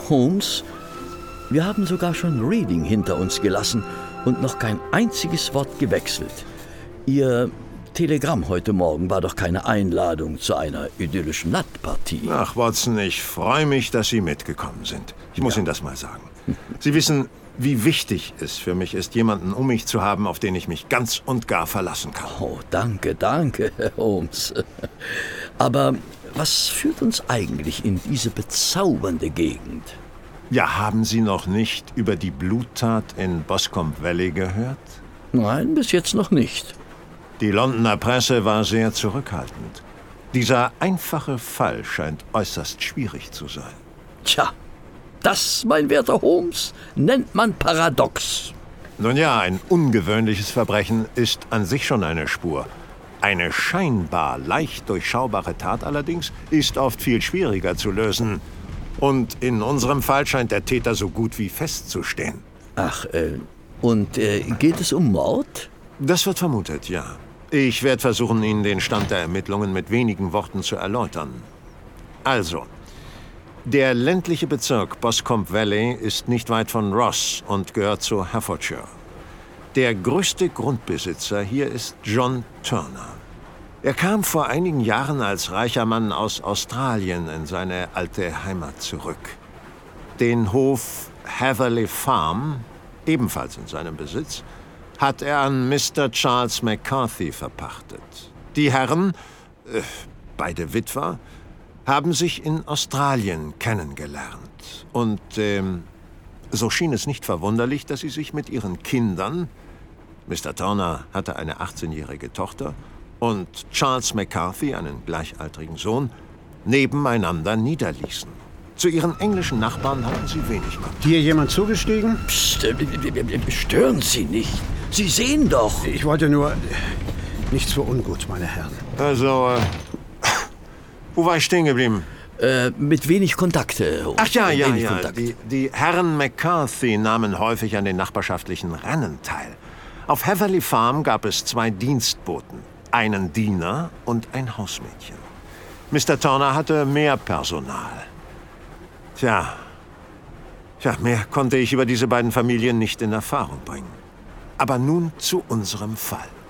Holmes, wir haben sogar schon Reading hinter uns gelassen und noch kein einziges Wort gewechselt. Ihr Telegramm heute Morgen war doch keine Einladung zu einer idyllischen Nattpartie. Ach, Watson, ich freue mich, dass Sie mitgekommen sind. Ich muss Ihnen das mal sagen. Sie wissen, wie wichtig es für mich ist, jemanden um mich zu haben, auf den ich mich ganz und gar verlassen kann. Oh, danke, Herr Holmes. Aber was führt uns eigentlich in diese bezaubernde Gegend? Ja, haben Sie noch nicht über die Bluttat in Boscombe Valley gehört? Nein, bis jetzt noch nicht. Die Londoner Presse war sehr zurückhaltend. Dieser einfache Fall scheint äußerst schwierig zu sein. Tja, das, mein werter Holmes, nennt man paradox. Nun ja, ein ungewöhnliches Verbrechen ist an sich schon eine Spur. Eine scheinbar leicht durchschaubare Tat allerdings ist oft viel schwieriger zu lösen. Und in unserem Fall scheint der Täter so gut wie festzustehen. Ach, geht es um Mord? Das wird vermutet, ja. Ich werde versuchen, Ihnen den Stand der Ermittlungen mit wenigen Worten zu erläutern. Also, der ländliche Bezirk Boscombe Valley ist nicht weit von Ross und gehört zu Hertfordshire. Der größte Grundbesitzer hier ist John Turner. Er kam vor einigen Jahren als reicher Mann aus Australien in seine alte Heimat zurück. Den Hof Hatherley Farm, ebenfalls in seinem Besitz, hat er an Mr. Charles McCarthy verpachtet. Die Herren, beide Witwer, haben sich in Australien kennengelernt. Und so schien es nicht verwunderlich, dass sie sich mit ihren Kindern, Mr. Turner hatte eine 18-jährige Tochter, und Charles McCarthy, einen gleichaltrigen Sohn, nebeneinander niederließen. Zu ihren englischen Nachbarn hatten sie wenig Kontakt. Hier jemand zugestiegen? Psst, stören Sie nicht. Sie sehen doch. Ich wollte nur... Nichts für ungut, meine Herren. Also, wo war ich stehen geblieben? Mit wenig Kontakte. Ach ja. Kontakt. Die Herren McCarthy nahmen häufig an den nachbarschaftlichen Rennen teil. Auf Hatherley Farm gab es 2 Dienstboten, einen Diener und ein Hausmädchen. Mr. Turner hatte mehr Personal. Tja, mehr konnte ich über diese beiden Familien nicht in Erfahrung bringen. Aber nun zu unserem Fall.